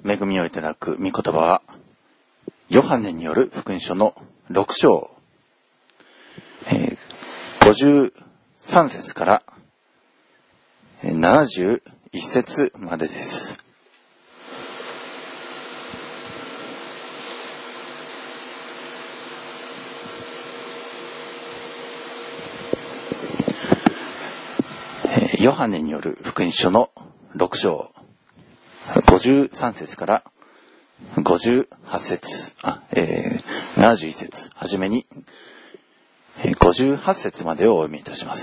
恵みをいただく御言葉は、ヨハネによる福音書の6章、53節から71節までです。ヨハネによる福音書の6章、53節から58節、71節、はじめに58節までをお読みいたします。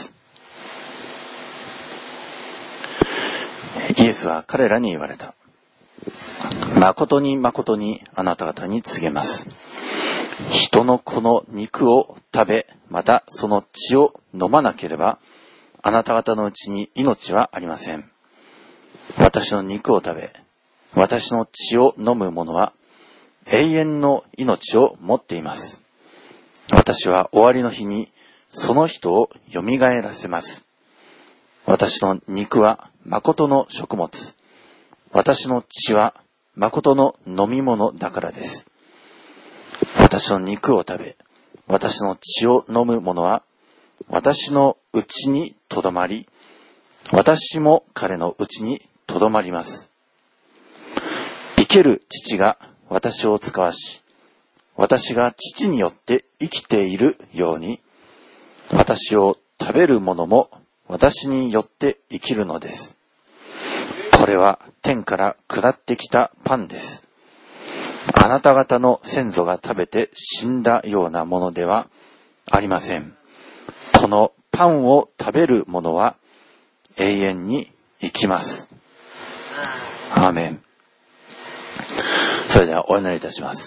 イエスは彼らに言われた。誠に誠にあなた方に告げます。人の子の肉を食べ、またその血を飲まなければ、あなた方のうちに命はありません。私の肉を食べ、私の血を飲む者は永遠の命を持っています。私は終わりの日にその人をよみがえらせます。私の肉は誠の食物、私の血は誠の飲み物だからです。私の肉を食べ、私の血を飲む者は私のうちにとどまり、私も彼のうちにとどまります。生ける父が私を使わし、私が父によって生きているように、私を食べる者も私によって生きるのです。これは天から下ってきたパンです。あなた方の先祖が食べて死んだようなものではありません。このパンを食べる者は永遠に生きます。アーメン。それではお祈りいたします。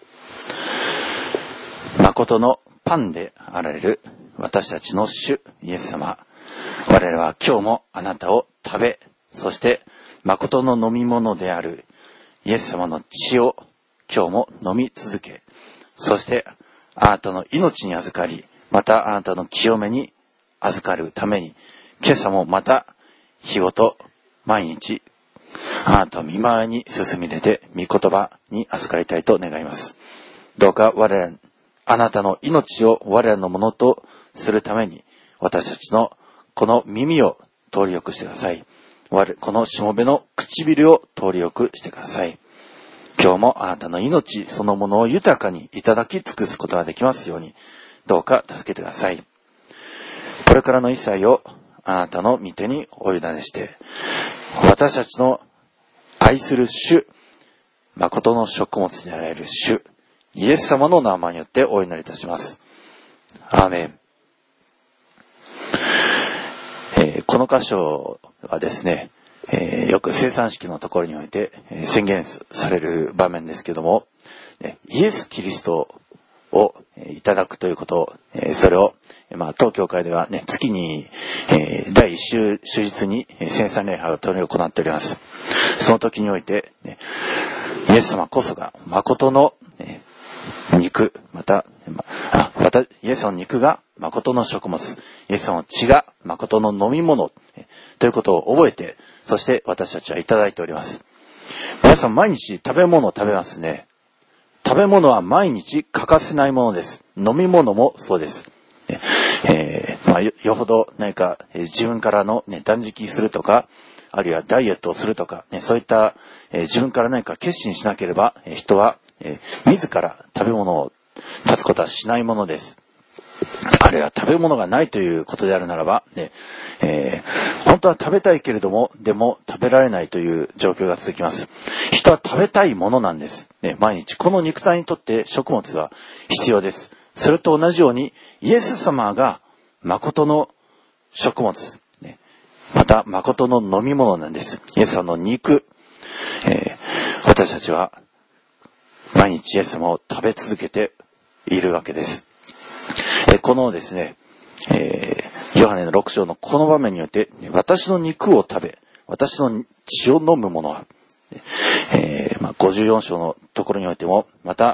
誠のパンであられる私たちの主イエス様、我々は今日もあなたを食べ、そして誠の飲み物であるイエス様の血を今日も飲み続け、そしてあなたの命に預かり、またあなたの清めに預かるために、今朝もまた日ごと毎日あなたの御前に進み出て御言葉に預かりたいと願います。どうか我々、あなたの命を我々のものとするために、私たちのこの耳を通りよくしてください。このしもべの唇を通りよくしてください。今日もあなたの命そのものを豊かにいただき尽くすことができますように、どうか助けてください。これからの一切をあなたの御手にお委ねして、私たちの愛する主、誠の食物であられる主、イエス様の名前によってお祈りいたします。アーメン。この箇所はですね、よく生産式のところにおいて宣言される場面ですけども、イエス・キリストをいただくということ、それを、当教会ではね、月に、第1週日に聖餐礼拝を執り行っております。その時において、イエス様こそが誠の肉、イエスの肉が誠の食物、イエスの血が誠の飲み物ということを覚えて、そして私たちはいただいております。皆さん毎日食べ物を食べますね。食べ物は毎日欠かせないものです。飲み物もそうです。よほど何か自分からの、断食するとか、あるいはダイエットをするとか、そういった、自分から何か決心しなければ、人は、自ら食べ物を断つことはしないものです。あるいは食べ物がないということであるならば、本当は食べたいけれども、でも食べられないという状況が続きます。人は食べたいものなんです。毎日この肉体にとって食物が必要です。それと同じように、イエス様が誠の食物、また誠の飲み物なんです。イエス様の肉、私たちは毎日イエス様を食べ続けているわけです。このですね、ヨハネの6章のこの場面によって、私の肉を食べ、私の血を飲む者は、54章のところにおいても、また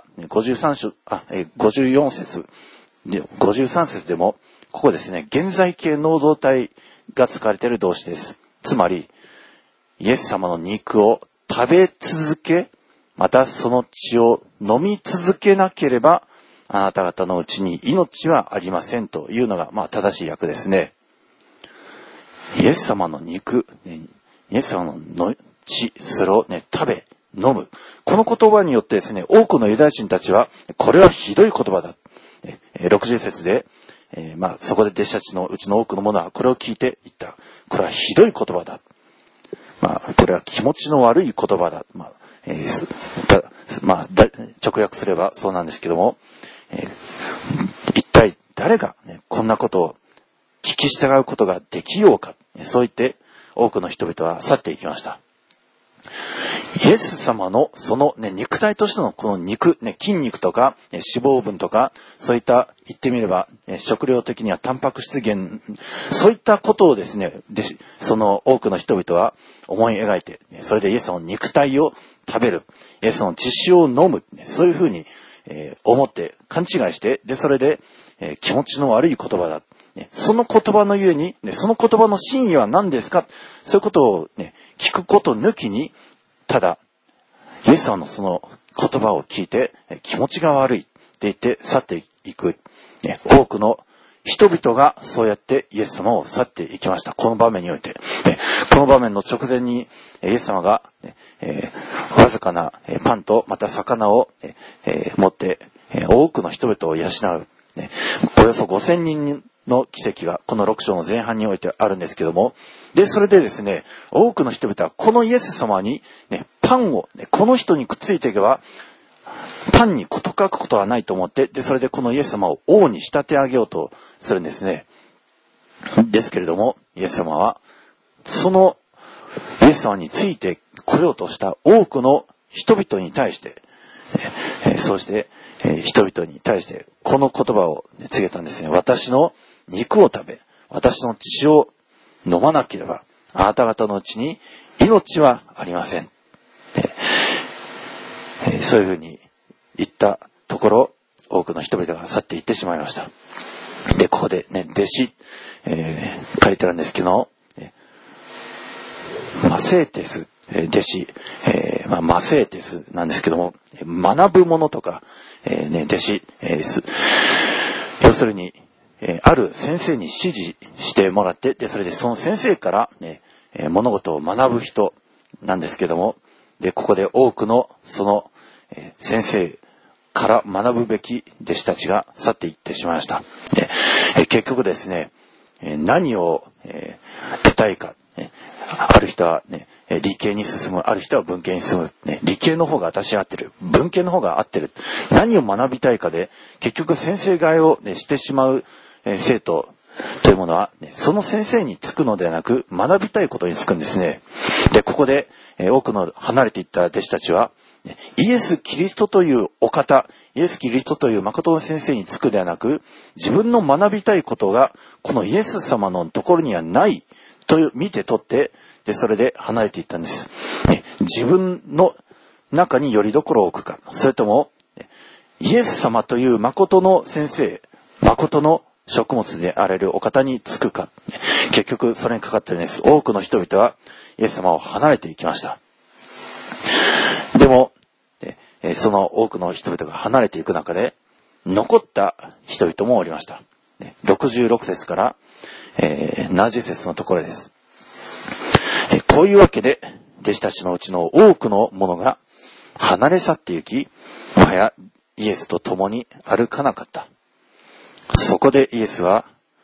54節、53節でも、ここですね、現在形能動体が使われている動詞です。つまり、イエス様の肉を食べ続け、またその血を飲み続けなければ、あなた方のうちに命はありませんというのが、正しい訳ですね。イエス様の肉、イエス様の血、それを食べ、飲む。この言葉によってですね、多くのユダヤ人たちは、これはひどい言葉だ。60節で、そこで弟子たちのうちの多くの者はこれを聞いて言った。これはひどい言葉だ。これは気持ちの悪い言葉だ。直訳すればそうなんですけども、一体誰が、こんなことを聞き従うことができようか。そう言って多くの人々は去っていきました。イエス様のその、肉体としてのこの肉、筋肉とか、脂肪分とか、そういった言ってみれば、食料的にはタンパク質源、そういったことをですね、その多くの人々は思い描いて、それでイエス様の肉体を食べる、イエス様の血潮を飲む、そういうふうに思って勘違いして、それで気持ちの悪い言葉だ。その言葉のゆえに、その言葉の真意は何ですか？そういうことを聞くこと抜きに、ただ、イエス様のその言葉を聞いて気持ちが悪いって言って去っていく。多くの人々がそうやってイエス様を去っていきました。この場面において。この場面の直前にイエス様がわずかなパンとまた魚を持って多くの人々を養う。およそ5000人の奇跡がこの6章の前半においてあるんですけども、それでですね、多くの人々はこのイエス様にパンをこの人にくっついていけばパンに事欠くことはないと思って、それでこのイエス様を王に仕立て上げようとするんですね。ですけれども、イエス様はそのイエス様について来ようとした多くの人々に対して、そうして人々に対してこの言葉を告げたんですね。私の肉を食べ、私の血を飲まなければ、あなた方のうちに命はありません。そういうふうに言ったところ、多くの人々が去っていってしまいました。で、ここで弟子、書いてあるんですけど、マセーテス、弟子、マセーテスなんですけども、学ぶものとか、弟子、要するに、ある先生に指示してもらって、それでその先生から、物事を学ぶ人なんですけども、ここで多くのその、先生から学ぶべき弟子たちが去っていってしまいました。結局ですね、何を、得たいか、ある人は理系に進む、ある人は文系に進む、理系の方が私は合ってる、文系の方が合ってる、何を学びたいかで結局先生替えを、してしまう、生徒というものは、その先生につくのではなく学びたいことにつくんですね。ここで、多くの離れていった弟子たちはイエス・キリストというお方、イエス・キリストという誠の先生につくではなく、自分の学びたいことがこのイエス様のところにはないと見て取って、それで離れていったんです。自分の中に拠り所を置くか、それともイエス様という誠の先生、誠の食物であられるお方につくか、結局それにかかっているんです。多くの人々はイエス様を離れていきました。でもその多くの人々が離れていく中で残った人々もおりました。66節から70節のところです。こういうわけで弟子たちのうちの多くの者が離れ去って行き、もはやイエスと共に歩かなかった。そこでイエスは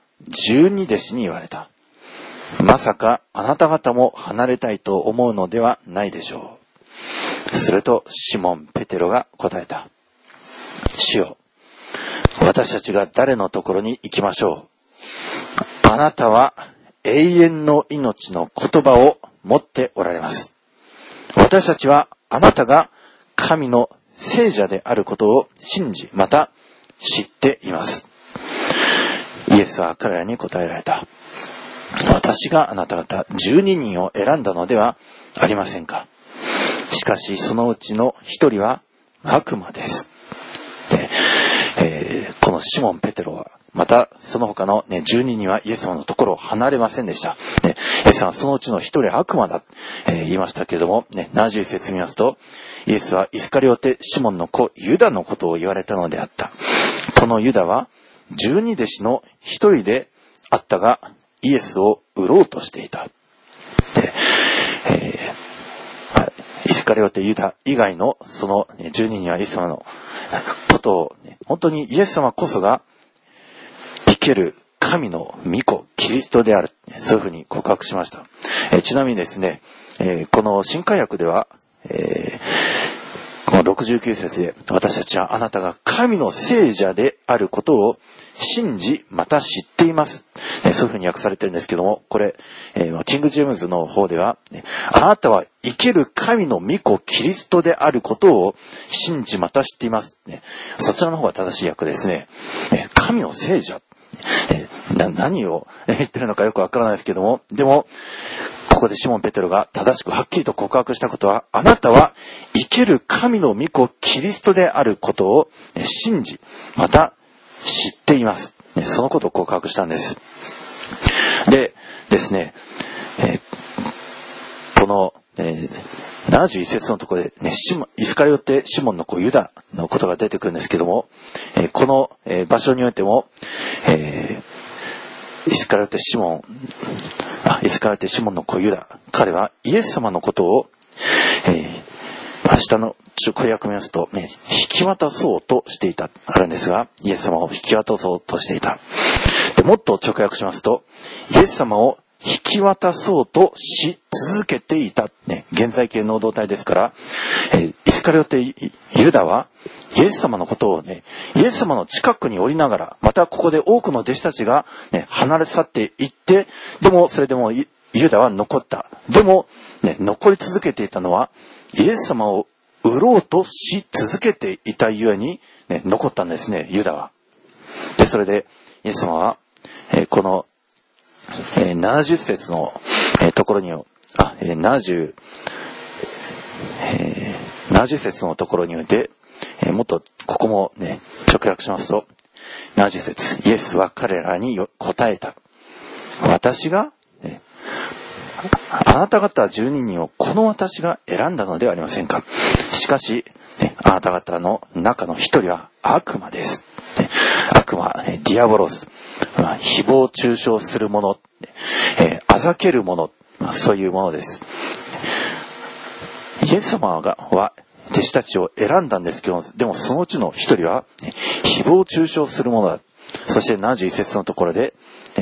12弟子に言われた。まさかあなた方も離れたいと思うのではないでしょう。するとシモン・ペテロが答えた。主よ、私たちが誰のところに行きましょう。あなたは永遠の命の言葉を持っておられます。私たちはあなたが神の聖者であることを信じ、また知っています。イエスは彼らに答えられた。私があなた方12人を選んだのではありませんか。しかしそのうちの一人は悪魔です。このシモン・ペテロはまたその他の、12人はイエス様のところを離れませんでした。イエス様はそのうちの一人悪魔だ、言いましたけれども、71節見ますと、イエスはイスカリオテシモンの子ユダのことを言われたのであった。このユダは12弟子の一人であったが、イエスを売ろうとしていた。イスカリオテユダ以外のその12人はイエス様のことを、本当にイエス様こそが生ける神の御子キリストである、そういうふうに告白しました。ちなみにですね、この新海訳では、この69節で、私たちはあなたが神の聖者であることを信じまた知っています、そういうふうに訳されてるんですけども、これ、キング・ジェームズの方では、あなたは生ける神の御子キリストであることを信じまた知っています、そちらの方が正しい訳ですね。神の聖者、何を言ってるのかよくわからないですけども、でもここでシモン・ペテロが正しくはっきりと告白したことは、あなたは生ける神の御子キリストであることを信じまた知っています、そのことを告白したんです。でですね、この、71節のところで、イスカリオテシモンの子ユダのことが出てくるんですけども、この、場所においても、イスカリオテシモンの子ユダ、彼はイエス様のことを、下の直訳を見ますと、引き渡そうとしていたあるんですが、イエス様を引き渡そうとしていた。でもっと直訳しますと、イエス様を引き渡そうとし続けていた、現在形能動体ですから、イスカリオテユダはイエス様のことをイエス様の近くにおりながら、またここで多くの弟子たちが、離れ去っていって、でもそれでもユダは残った。でも、残り続けていたのはイエス様を売ろうとし続けていたゆえに、残ったんですね、ユダは。でそれでイエス様は、この70節のところに70節のところにおいて、もっとここも直訳しますと、70節、イエスは彼らに答えた。私が、あなた方12人をこの私が選んだのではありませんか。しかし、あなた方の中の一人は悪魔です。悪魔、ディアボロス、誹謗中傷する者、あざける者、そういうものです。イエス様は弟子たちを選んだんですけど、でもそのうちの一人は誹謗中傷する者だ。そして71節のところで、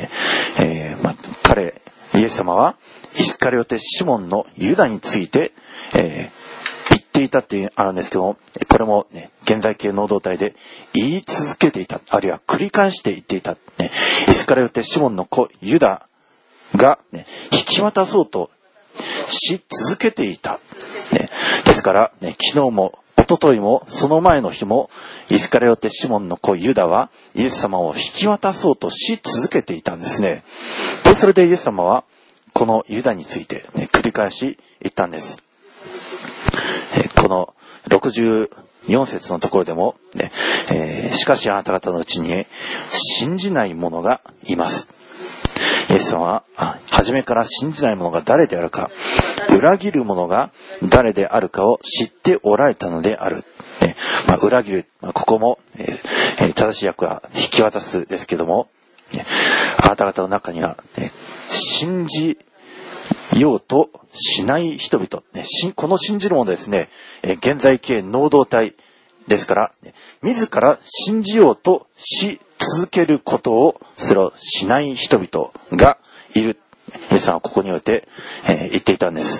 イエス様はイスカリオテシモンのユダについて、言っていたっていうあるんですけども、これも、現在形能動体で言い続けていた、あるいは繰り返して言っていた、イスカリオテシモンの子ユダが、引き渡そうとし続けていた、ですから、昨日も一昨日もその前の日もイスカリオテシモンの子ユダはイエス様を引き渡そうとし続けていたんですね。でそれでイエス様はこのユダについて、繰り返し言ったんです。この64節のところでも、しかしあなた方のうちに信じない者がいます。イエス様は初めから信じない者が誰であるか、裏切る者が誰であるかを知っておられたのである。裏切る、ここも、正しい訳は引き渡すですけども、あなた方の中には、信じようとしない人々、この信じる者ですね、現在形能動体ですから、自ら信じようとし続けることをそれをしない人々がいる。イエスさんはここにおいて、言っていたんです。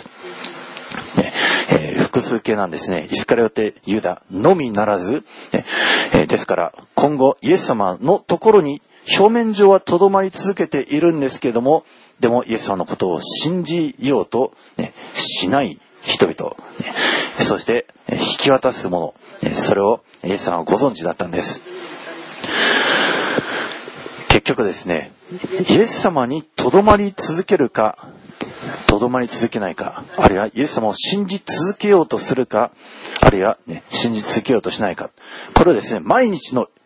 複数形なんですね。イスカリオテユダのみならず、ですから今後イエス様のところに表面上はとどまり続けているんですけども、でもイエス様のことを信じようと、しない人々、そして引き渡す者、それをイエス様はご存知だったんです。結局ですね、イエス様にとどまり続けるかとどまり続けないか、あるいはイエス様を信じ続けようとするか、あるいは、信じ続けようとしないか、これをですね、毎日の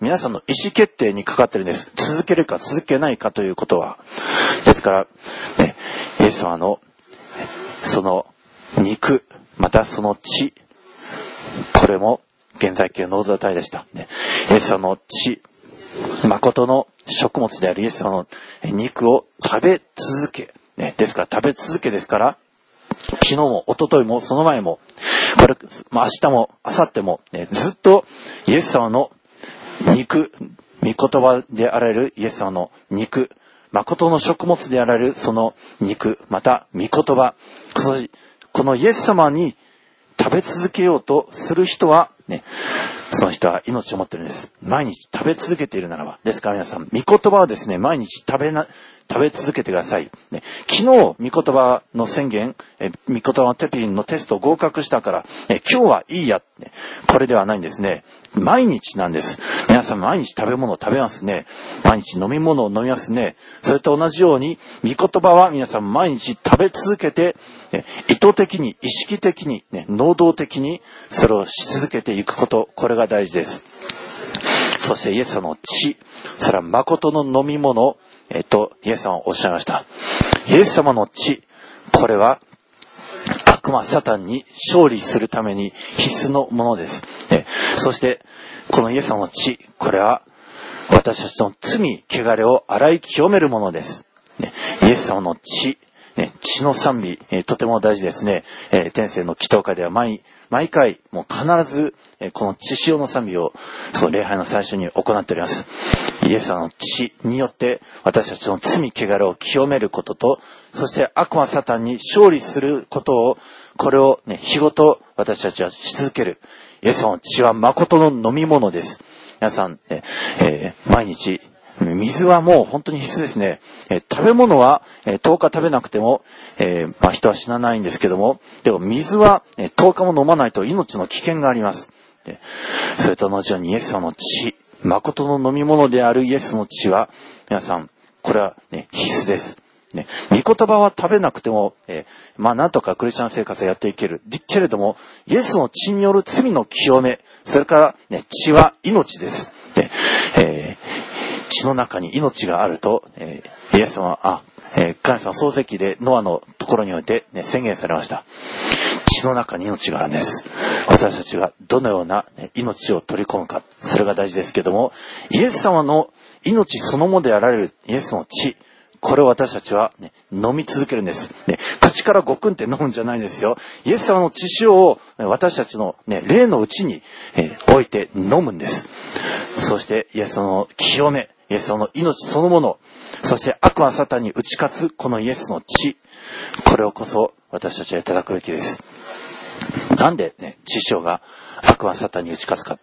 皆さんの意思決定にかかってるんです。続けるか続けないかということは。ですから、ね、イエス様のその肉、またその血、これも現在形の納体でした。ね、イエス様の血、誠の食物であるイエス様の肉を食べ続け、ね、ですから食べ続けですから、昨日も一昨日もその前も、これ、明日も明後日も、ね、ずっとイエス様の肉、御言葉であられるイエス様の肉、誠の食物であられるその肉、また御言葉、このイエス様に食べ続けようとする人は、ね、その人は命を持っているんです。毎日食べ続けているならば。ですから皆さん、御言葉はですね、毎日食べ続けてください。ね、昨日、御言葉の宣言、御言葉のテピリンのテスト合格したから、今日はいいや、ね、これではないんですね。毎日なんです。皆さん毎日食べ物を食べますね。毎日飲み物を飲みますね。それと同じように、御言葉は皆さん毎日食べ続けて、意図的に、意識的に、能動的に、それをし続けていくこと、これが大事です。そしてイエス様の血、それは誠の飲み物、とイエス様はおっしゃいました。イエス様の血、これは悪魔サタンに勝利するために必須のものです。そしてこのイエス様の血、これは私たちの罪、汚れを洗い清めるものです。イエス様の血、血の賛美、とても大事ですね。天性の祈祷会では毎回もう必ずこの血潮の賛美をその礼拝の最初に行っております。イエス様の血によって私たちの罪、汚れを清めることと、そして悪魔サタンに勝利することを、これを日ごと私たちはし続ける。イエス様の血は誠の飲み物です。皆さん、毎日水はもう本当に必須ですね。食べ物は10日食べなくても、人は死なないんですけども、でも水は10日も飲まないと命の危険があります。それと同じようにイエス様の血、誠の飲み物であるイエスの血は、皆さん、これは、必須です。御言葉は食べなくても、なんとかクリスチャン生活をやっていける。けれども、イエスの血による罪の清め、それから、血は命です。血の中に命があると、イエス様は、神様創世記でノアのところにおいて、宣言されました。血の中に命があるんです。私たちがどのような命を取り込むか、それが大事ですけども、イエス様の命そのものであられるイエスの血、これを私たちは、飲み続けるんです。口からごくんって飲むんじゃないんですよ。イエス様の血潮を私たちの、霊のうちに、置いて飲むんです。そしてイエス様の清め、イエス様の命そのもの、そして悪魔サタンに打ち勝つこのイエスの血、これをこそ私たちはいただくべきです。なんで血潮が悪魔サタンに打ち勝つか。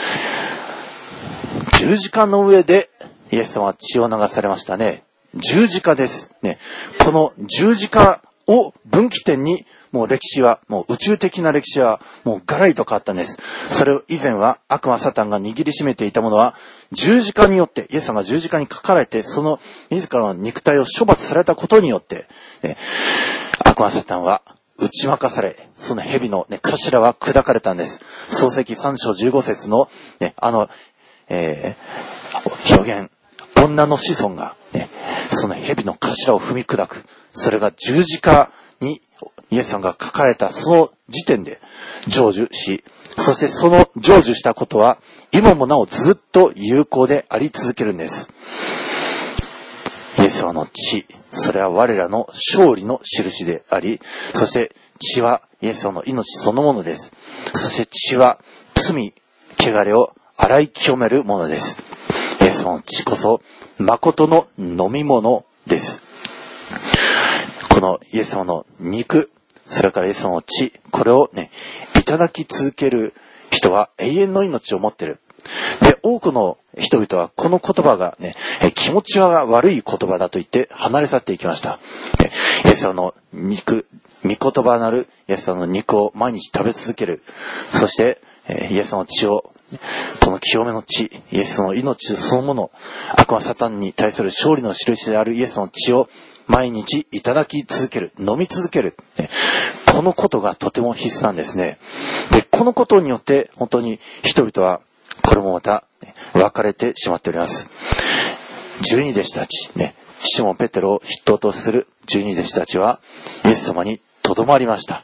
十字架の上でイエス様は血を流されましたね。十字架です。この十字架を分岐点にもう歴史は、もう宇宙的な歴史はもうガラリと変わったんです。それを以前は悪魔サタンが握りしめていたものは十字架によって、イエス様が十字架にかかられて、その自らの肉体を処罰されたことによって、悪魔サタンは打ち負かされ、その蛇の、頭は砕かれたんです。創世記3章15節の、表現、女の子孫が、その蛇の頭を踏み砕く。それが十字架にイエス様が書かれたその時点で成就し、そしてその成就したことは今もなおずっと有効であり続けるんです。イエス様の血、それは我らの勝利の印であり、そして血はイエス様の命そのものです。そして血は罪、汚れを洗い清めるものです。イエス様の血こそ誠の飲み物です。このイエス様の肉、それからイエス様の血、これをいただき続ける人は永遠の命を持っている。で、多くの人々はこの言葉が気持ちが悪い言葉だと言って離れ去っていきました。イエス様の肉、御言葉なるイエス様の肉を毎日食べ続ける。そして、イエス様の血を、この清めの血、イエスの命そのもの、悪魔サタンに対する勝利の印であるイエスの血を毎日いただき続ける、飲み続ける。このことがとても必須なんですね。で、このことによって本当に人々は、これもまた、我分かれてしまっております。12弟子たち、シモン・ペテロを筆頭とする12弟子たちはイエス様にとどまりました。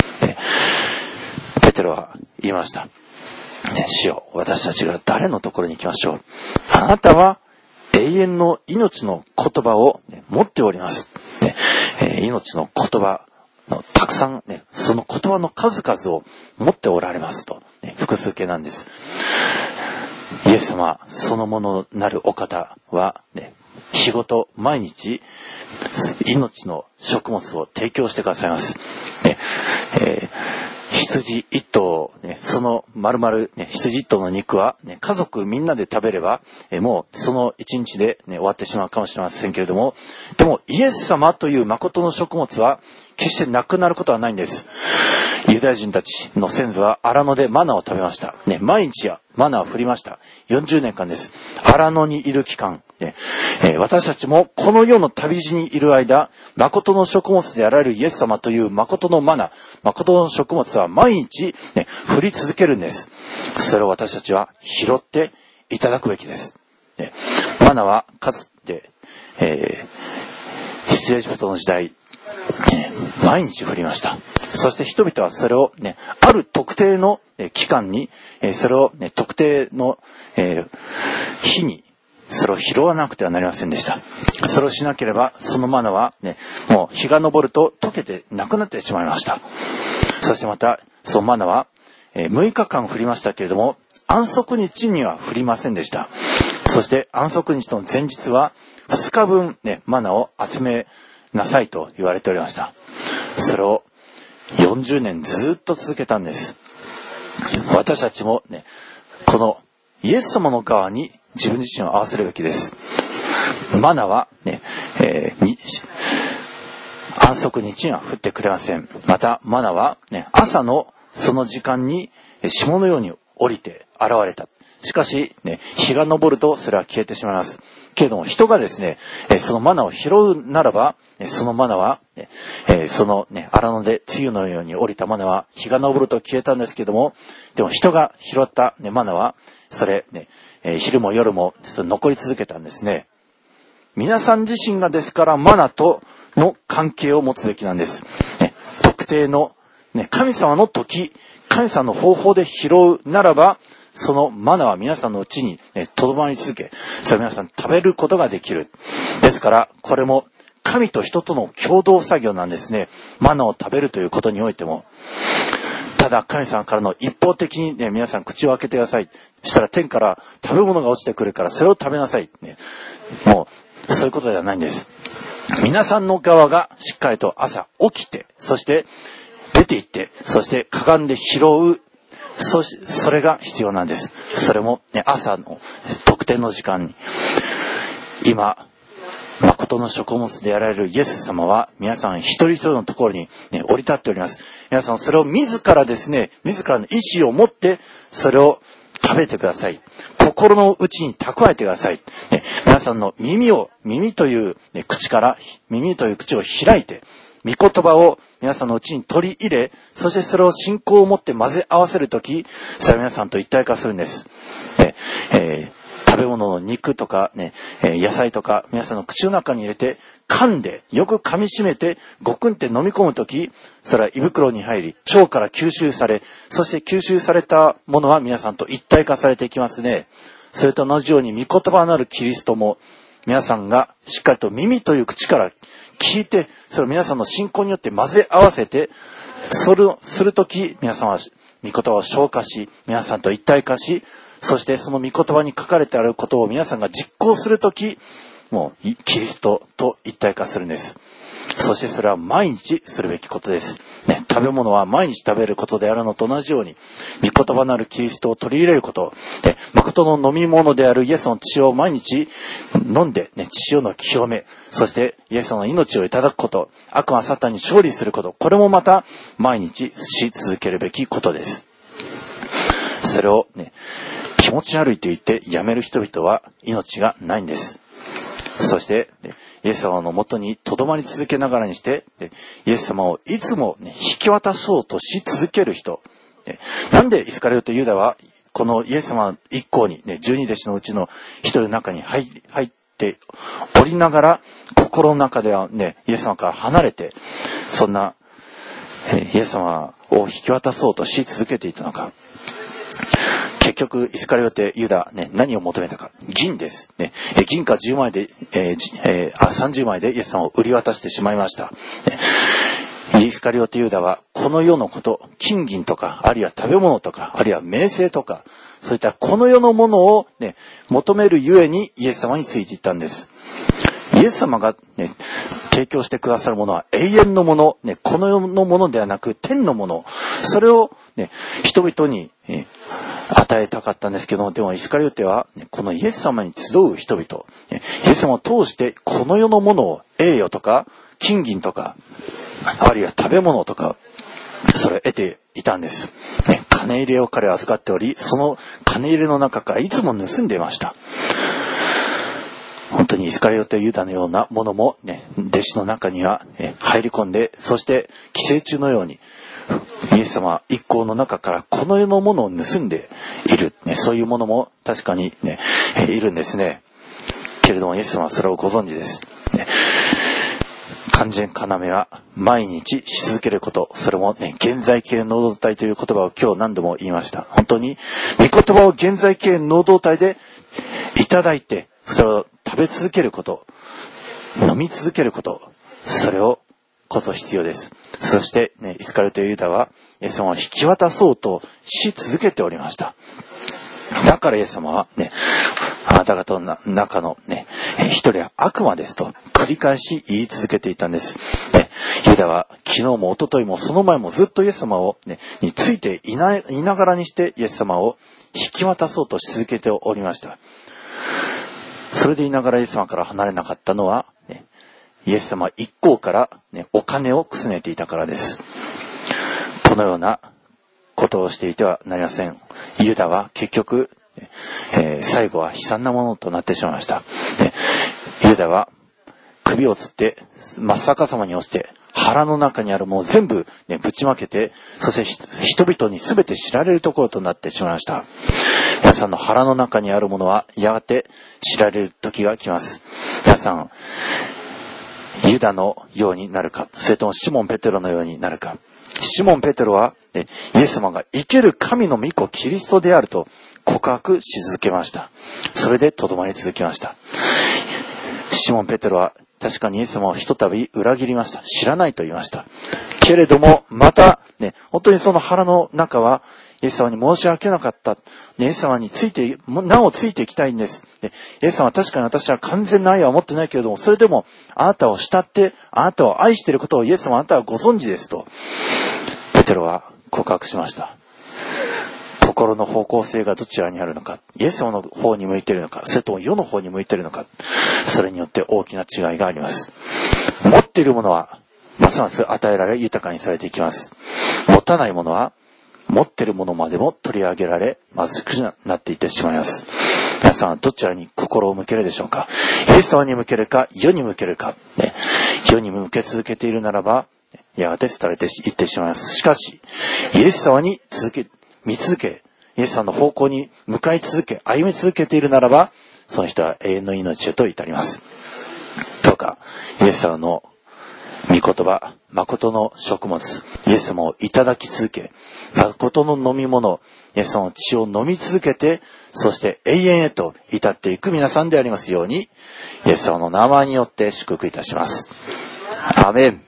ペテロは言いました。主よ、私たちが誰のところに行きましょう。あなたは永遠の命の言葉を持っております。命の言葉のたくさん、その言葉の数々を持っておられますと、複数形なんです。イエス様そのものなるお方は、日ごと毎日命の食物を提供してくださいます。羊一頭、その丸々、羊一頭の肉は、家族みんなで食べれば、もうその一日で、終わってしまうかもしれませんけれども、でもイエス様という誠の食物は決してなくなることはないんです。ユダヤ人たちの先祖は荒野でマナを食べました。毎日マナを振りました。40年間です。荒野にいる期間、私たちもこの世の旅路にいる間、誠の食物であられるイエス様という誠のマナ、誠の食物は毎日、振り続けるんです。それを私たちは拾っていただくべきです。マナはかつて、出エジプトの時代、毎日降りました。そして人々はそれをある特定の期間に、それを特定の日にそれを拾わなくてはなりませんでした。それをしなければそのマナはもう日が昇ると溶けてなくなってしまいました。そしてまたそのマナは6日間降りましたけれども、安息日には降りませんでした。そして安息日の前日は2日分マナを集めなさいと言われておりました。それを40年ずっと続けたんです。私たちもこのイエス様の側に自分自身を合わせるべきです。マナは安息日には降ってくれません。またマナは朝のその時間に霜のように降りて現れた。しかし日が昇るとそれは消えてしまいます。けれども人がそのマナを拾うならば、そのマナはその荒野で露のように降りたマナは日が昇ると消えたんですけれども、でも人が拾ったマナはそれ昼も夜も残り続けたんですね。皆さん自身がですからマナとの関係を持つべきなんです。特定の神様の時、神様の方法で拾うならば、そのマナは皆さんのうちにとどまり続け、それを皆さん食べることができる。ですからこれも神と人との共同作業なんですね。マナを食べるということにおいても。ただ神様からの一方的に皆さん口を開けてください。したら天から食べ物が落ちてくるからそれを食べなさい。もうそういうことではないんです。皆さんの側がしっかりと朝起きて、そして出て行って、そしてかがんで拾う。それが必要なんです。それも朝の特定の時間に。今誠の食物であられるイエス様は皆さん一人一人のところに、降り立っております。皆さんそれを自らの意志を持ってそれを食べてください。心の内に蓄えてください。皆さんの耳という、口から耳という口を開いて、御言葉を皆さんのうちに取り入れ、そしてそれを信仰を持って混ぜ合わせるとき、それは皆さんと一体化するんです。食べ物の肉とか野菜とか皆さんの口の中に入れて噛んでよく噛み締めてごくんって飲み込むとき、それは胃袋に入り腸から吸収され、そして吸収されたものは皆さんと一体化されていきますね。それと同じように御言葉なるキリストも皆さんがしっかりと耳という口から聞いて、それを皆さんの信仰によって混ぜ合わせて、それをするとき皆さんは御言葉を消化し、皆さんと一体化し、そしてその御言葉に書かれてあることを皆さんが実行するとき、もうキリストと一体化するんです。そしてそれは毎日するべきことです。食べ物は毎日食べることであるのと同じように、御言葉なるキリストを取り入れること、誠の飲み物であるイエスの血を毎日飲んで、血の清め、そしてイエスの命をいただくこと、悪魔サタンに勝利すること、これもまた毎日し続けるべきことです。それを気持ち悪いと言ってやめる人々は命がないんです。そしてイエス様のもとにとどまり続けながらにして、イエス様をいつも引き渡そうとし続ける人。なんでイスカリオテユダはこのイエス様一行にね、12弟子のうちの一人の中に入っておりながら、心の中ではね、イエス様から離れて、そんな、イエス様を引き渡そうとし続けていたのか。結局イスカリオテユダ、ね、何を求めたか。銀です、ね、銀貨10枚で、30枚でイエス様を売り渡してしまいました、ね。イスカリオテユダはこの世のこと、金銀とか、あるいは食べ物とか、あるいは名声とか、そういったこの世のものを、ね、求めるゆえにイエス様についていったんです。イエス様が、ね、提供してくださるものは永遠のもの、ね、この世のものではなく天のもの、それを、ね、人々に、与えたかったんですけども、でもイスカリオテは、ね、このイエス様に集う人々、ね、イエス様を通してこの世のものを栄誉とか金銀とか、あるいは食べ物とか、それを得ていたんです、ね。金入れを彼は預かっており、その金入れの中からいつも盗んでいました。本当にイスカリオテユダのようなものも、ね、弟子の中には、入り込んで、そして寄生虫のようにイエス様一行の中からこの世のものを盗んでいる、ね、そういうものも確かに、ね、いるんですね。けれどもイエス様はそれをご存知です、ね。完全要は毎日し続けること、それも、ね、現在形能動体という言葉を今日何度も言いました。本当に御言葉を現在形能動体でいただいて、それを食べ続けること、飲み続けること、それをこそ必要です。そして、ね、イスカリオテユダはイエス様を引き渡そうとし続けておりました。だからイエス様はね、あなた方の中のね、一人は悪魔ですと繰り返し言い続けていたんです。ね、ユダは昨日も一昨日もその前もずっとイエス様を、ね、についていながらにしてイエス様を引き渡そうとし続けておりました。それでいながらイエス様から離れなかったのは、ね、イエス様一行から、ね、お金をくすねていたからです。このようなことをしていてはなりません。ユダは結局、最後は悲惨なものとなってしまいました。ユダは首をつって真っ逆さまに落ちて腹の中にあるものを全部、ね、ぶちまけて、そして人々に全て知られるところとなってしまいました。皆さんの腹の中にあるものはやがて知られる時が来ます。皆さんユダのようになるか、それともシモン・ペテロのようになるか。シモン・ペテロはイエス様が生ける神の御子キリストであると告白し続けました。それでとどまり続けました。シモン・ペテロは確かにイエス様をひとたび裏切りました。知らないと言いました。けれどもまた、ね、本当にその腹の中はイエス様に申し訳なかった。イエス様になおついていきたいんです。イエス様は確かに私は完全な愛は持ってないけれども、それでもあなたを慕って、あなたを愛していることをイエス様あなたはご存知ですと、ペテロは告白しました。心の方向性がどちらにあるのか、イエス様の方に向いているのか、それとも世の方に向いているのか、それによって大きな違いがあります。持っているものはますます与えられ豊かにされていきます。持たないものは持っているものまでも取り上げられ貧しくなっていってしまいます。皆さんはどちらに心を向けるでしょうか。イエス様に向けるか世に向けるか、ね、世に向け続けているならばやがて廃れていってしまいます。しかしイエス様に見続け、イエス様の方向に向かい続け歩み続けているならば、その人は永遠の命へと至ります。どうかイエス様の御言葉、誠の食物、イエス様をいただき続け、誠の飲み物、イエス様の血を飲み続けて、そして永遠へと至っていく皆さんでありますように、イエス様の名前によって祝福いたします。アーメン。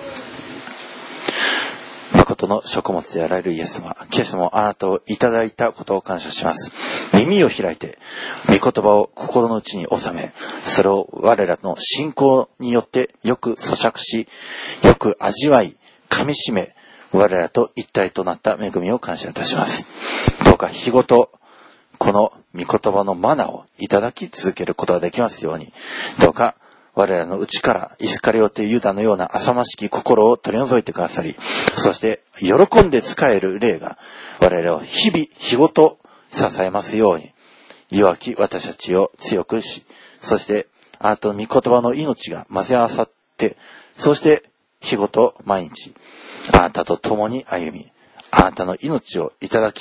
誠の食物であられるイエス様、イエス様あなたをいただいたことを感謝します。耳を開いて御言葉を心の内に収め、それを我らの信仰によってよく咀嚼し、よく味わい噛み締め、我らと一体となった恵みを感謝いたします。どうか日ごとこの御言葉のマナをいただき続けることができますように、どうか我らの内からイスカリオテユダのような浅ましき心を取り除いてくださり、そして喜んで仕える霊が我々を日々日ごと支えますように、弱き私たちを強くし、そしてあなたの御言葉の命が混ぜ合わさって、そして日ごと毎日あなたと共に歩み、あなたの命をいただき、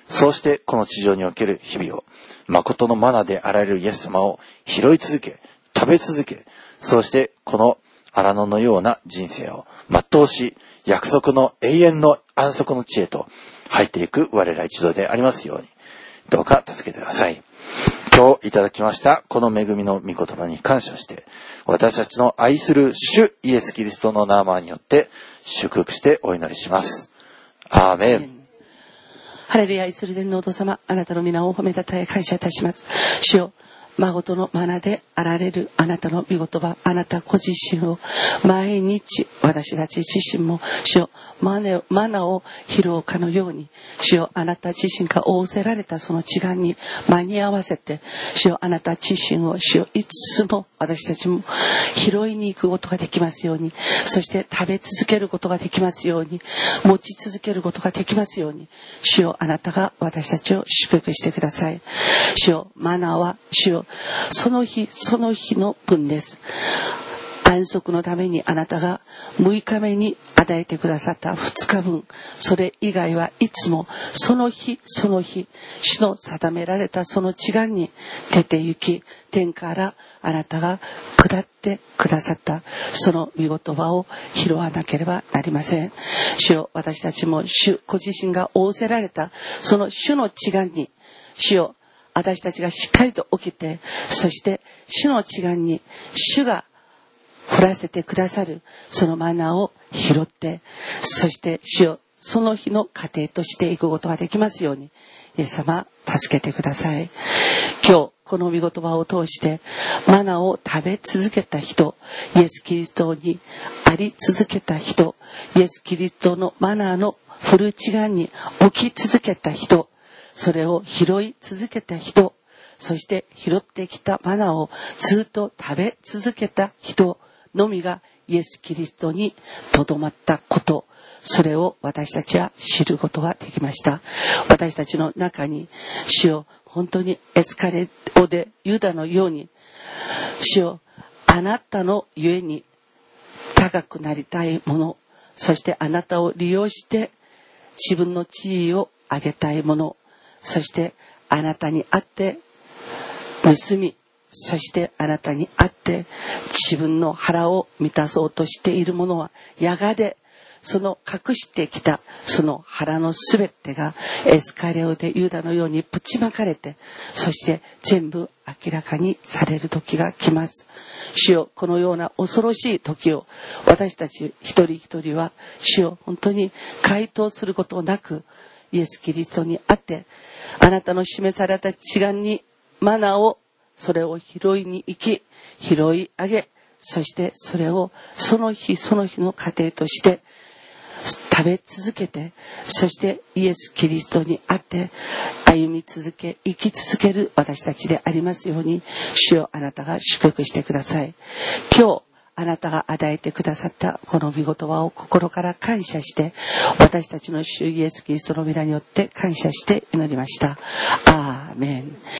そうしてこの地上における日々を、誠のマナであられるイエス様を拾い続け、食べ続け、そうしてこの荒野のような人生を全うし、約束の永遠の安息の地へと入っていく我ら一同でありますように、どうか助けてください。今日いただきましたこの恵みの御言葉に感謝して、私たちの愛する主イエスキリストの名前によって祝福してお祈りします。アーメン。 ハレルヤ。愛する天皇父様、あなたの皆を褒めたたえ感謝いたします。主よ、誠のマナであられるあなたの御言葉、あなたご自身を毎日、私たち自身も主よ、マナを拾うかのように、主よ、あなた自身が仰せられたその時間に間に合わせて、主よ、あなた自身を主よ、いつも私たちも拾いに行くことができますように、そして食べ続けることができますように、持ち続けることができますように、主よ、あなたが私たちを祝福してください。主よ、マナは主よ、その日その日の分です。安息のためにあなたが6日目に与えてくださった2日分、それ以外はいつもその日その日、主の定められたその時間に出て行き、天からあなたが下ってくださったその御言葉を拾わなければなりません。主よ、私たちも主ご自身が仰せられたその主の時間に、主よ、私たちがしっかりと起きて、そして主の時間に主が降らせてくださるそのマナーを拾って、そして主をその日の糧としていくことができますように、イエス様助けてください。今日この御言葉を通してマナーを食べ続けた人、イエスキリストにあり続けた人、イエスキリストのマナーの降る時間に起き続けた人、それを拾い続けた人、そして拾ってきたマナーをずっと食べ続けた人のみがイエス・キリストにとどまったこと、それを私たちは知ることができました。私たちの中に主よ、本当にエスカレオでユダのように、主よ、あなたのゆえに高くなりたいもの、そしてあなたを利用して自分の地位を上げたいもの、そしてあなたにあって盗み、そしてあなたにあって自分の腹を満たそうとしているものは、やがてその隠してきたその腹のすべてがエスカレオでユダのようにぶちまかれて、そして全部明らかにされる時が来ます。主よ、このような恐ろしい時を私たち一人一人は主よ、本当に回答することなく、イエス・キリストにあってあなたの示された時間にマナーを、それを拾いに行き、拾い上げ、そしてそれをその日その日の糧として食べ続けて、そしてイエス・キリストにあって歩み続け、生き続ける私たちでありますように、主よ、あなたが祝福してください。今日あなたが与えてくださったこの御言葉を心から感謝して、私たちの主イエス・キリストの皆によって感謝して祈りました。アーメン。